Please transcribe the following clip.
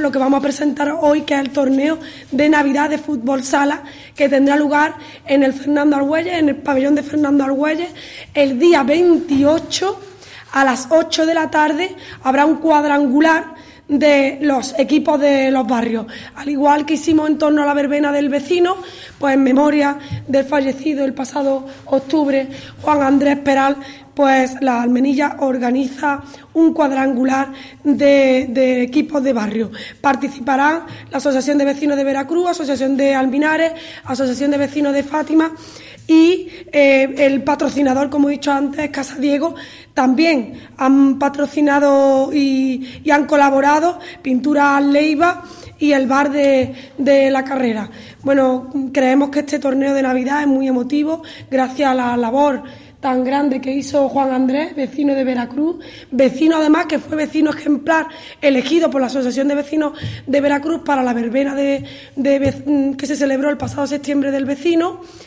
lo que vamos a presentar hoy, que es el torneo de Navidad de fútbol sala, que tendrá lugar en el Fernando Argüelles, en el pabellón de Fernando Argüelles, el día 28 a las 8 de la tarde. Habrá un cuadrangular de los equipos de los barrios, al igual que hicimos en torno a la verbena del vecino, pues en memoria del fallecido el pasado octubre Juan Andrés Peral, pues la Almenilla organiza un cuadrangular de equipos de barrio. Participarán la Asociación de Vecinos de Veracruz, Asociación de Alminares, Asociación de Vecinos de Fátima y el patrocinador, como he dicho antes, Casa Diego. También han patrocinado y han colaborado Pintura Leiva y el bar de la Carrera. Bueno, creemos que este torneo de Navidad es muy emotivo, gracias a la labor tan grande que hizo Juan Andrés, vecino de Veracruz, vecino además que fue vecino ejemplar elegido por la Asociación de Vecinos de Veracruz para la verbena que se celebró el pasado septiembre del vecino.